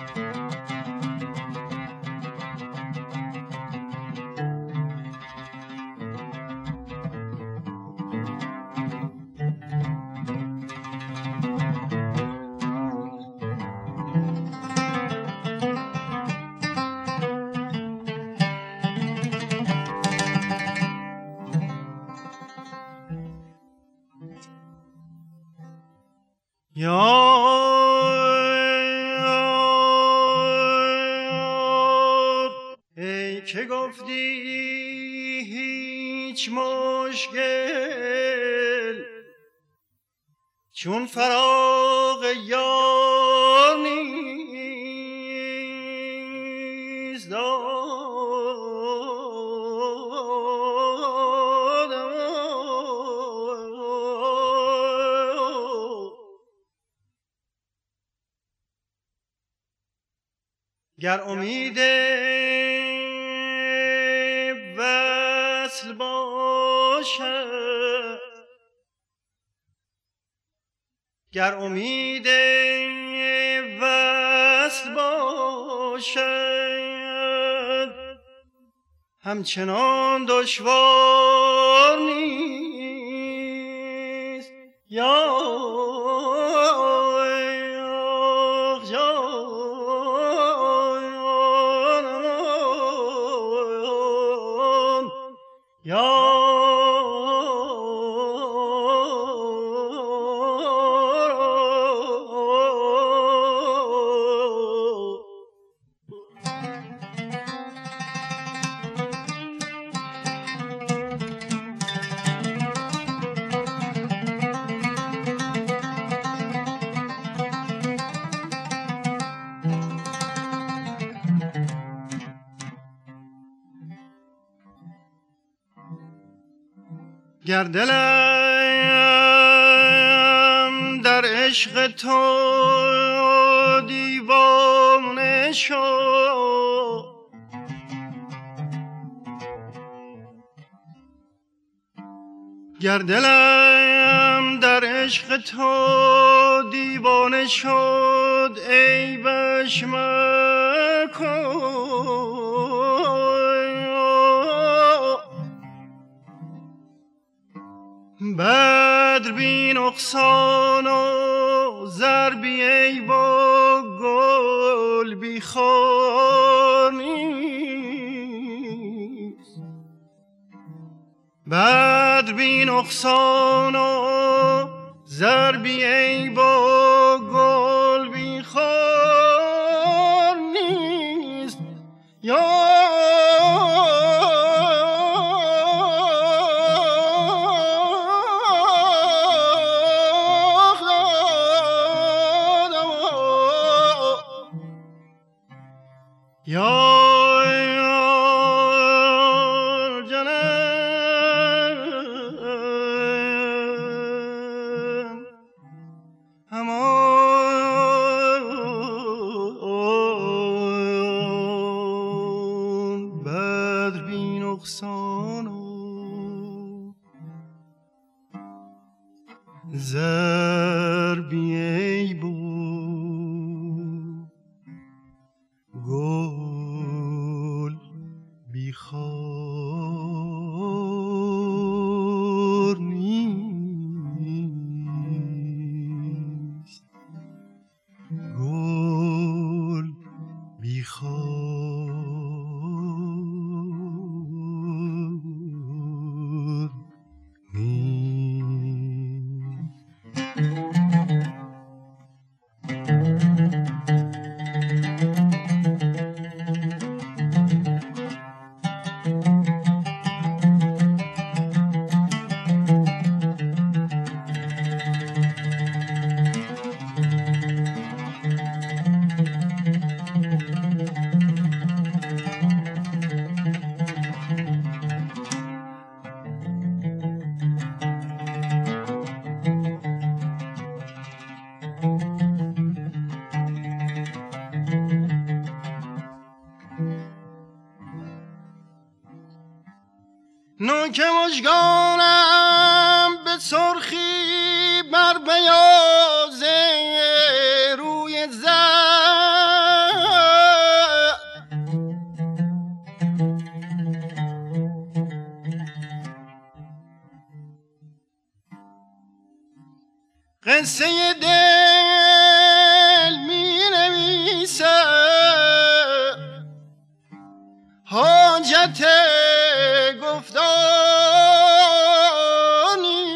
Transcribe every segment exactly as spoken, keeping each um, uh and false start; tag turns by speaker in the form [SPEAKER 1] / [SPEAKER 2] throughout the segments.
[SPEAKER 1] ای که گفتی هیچ مشکل چون فراق یار نیست گر امید وصل باشد گر امید وصل باشد همچنان دشوار نیست یا گر دلم در عشق تو دیوانه شد گر دلم در عشق تو دیوانه شد عیبش مکن بدر بی نقصان و زر بی عیب و گل بی خار نیست بدر بی نقصان و زر بی عیب و گل بی خار نیست یا زر بی عیب و گل بی خار نیست گل بی خار نوک مژگانم به سرخی بر بیاض روی زر قصه دل می نویسم حاجت گفتار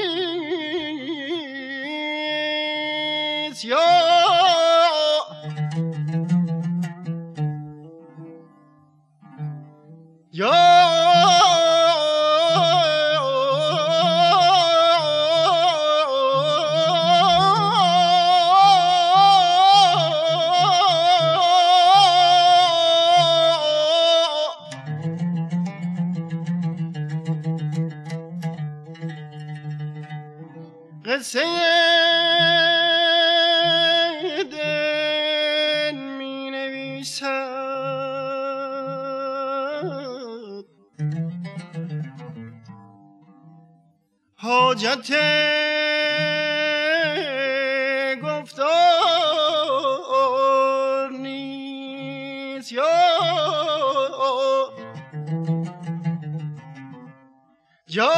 [SPEAKER 1] نیست یا یا قصه دل می نویسم حاجت گفتار نیست یا یا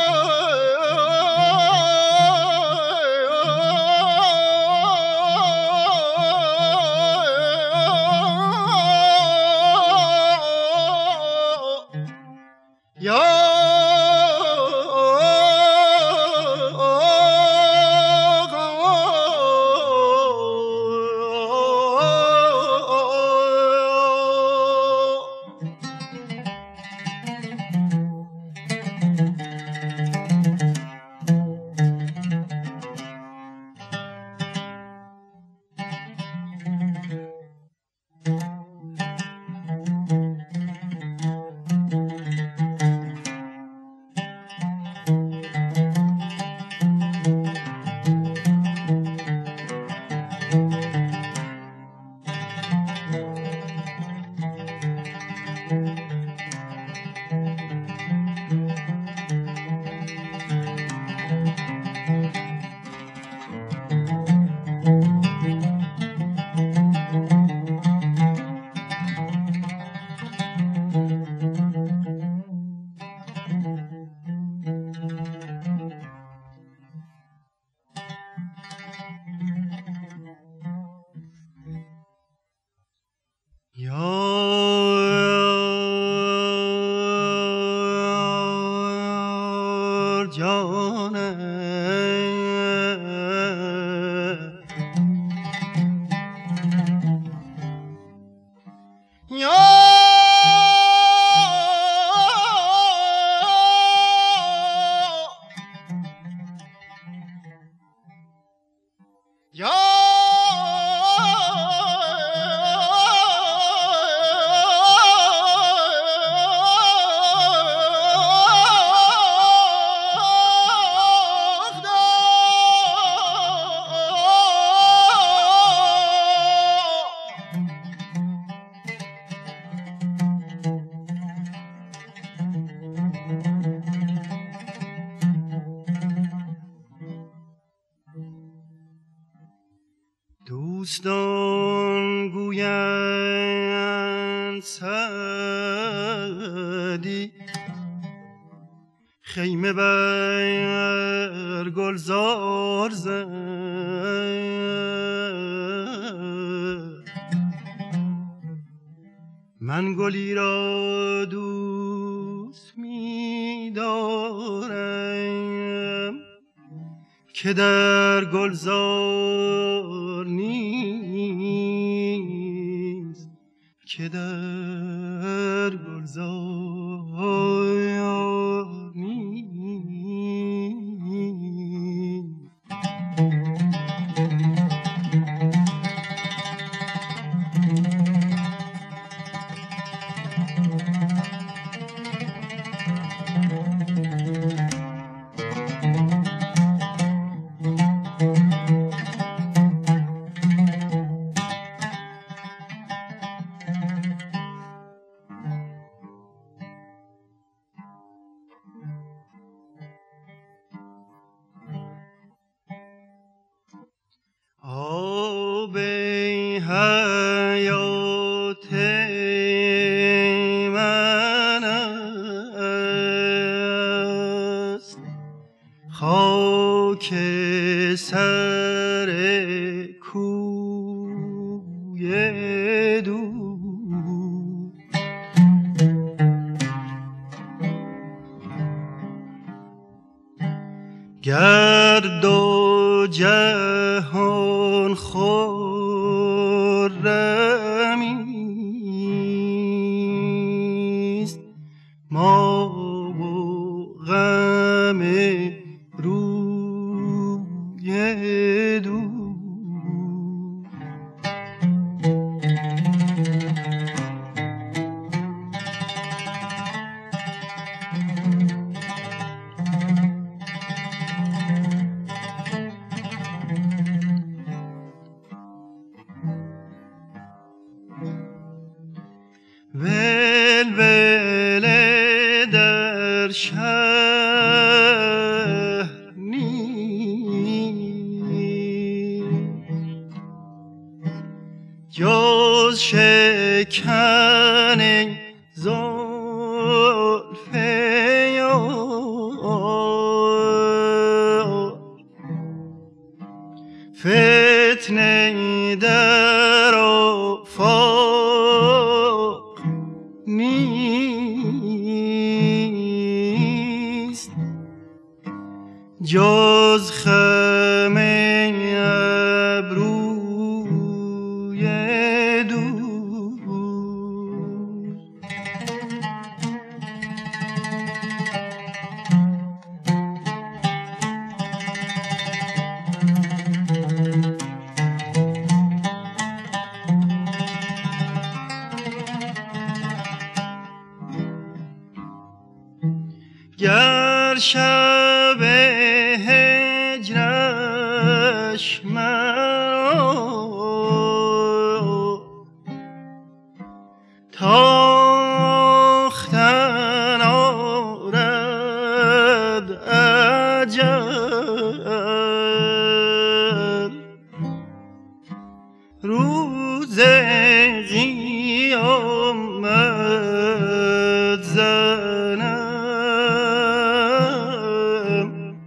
[SPEAKER 1] دوستان گویند سعدی خیمه بر گلزار زد من گلی را دوست می دارم که در گلزار نیست که در گلزار نیست. آب حیات من است خاک سر گر دو جهان خرمیست ما و غم روی دو. ولوله در شهر نیست جز شکن زلف یار، فتنه در آفاق نیست جز خم ابروی دوست. گر شب هجرش مرا تاختن آرد اجل، روز قیامت زنم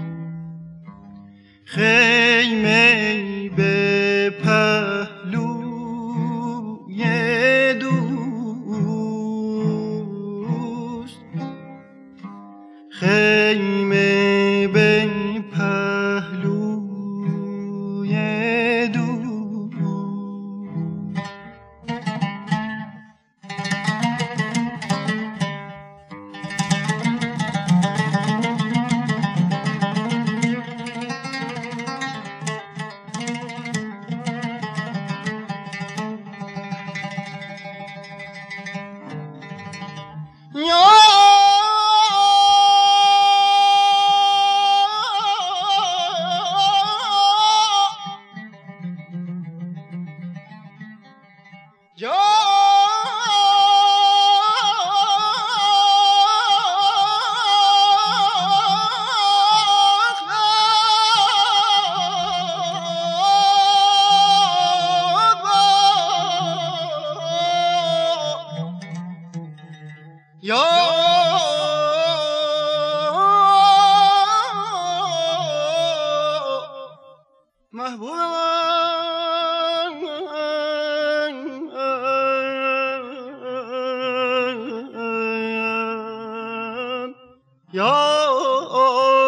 [SPEAKER 1] خیمه به پهلوی دوست، خیمه به پهلوی دوست. محبوبم یا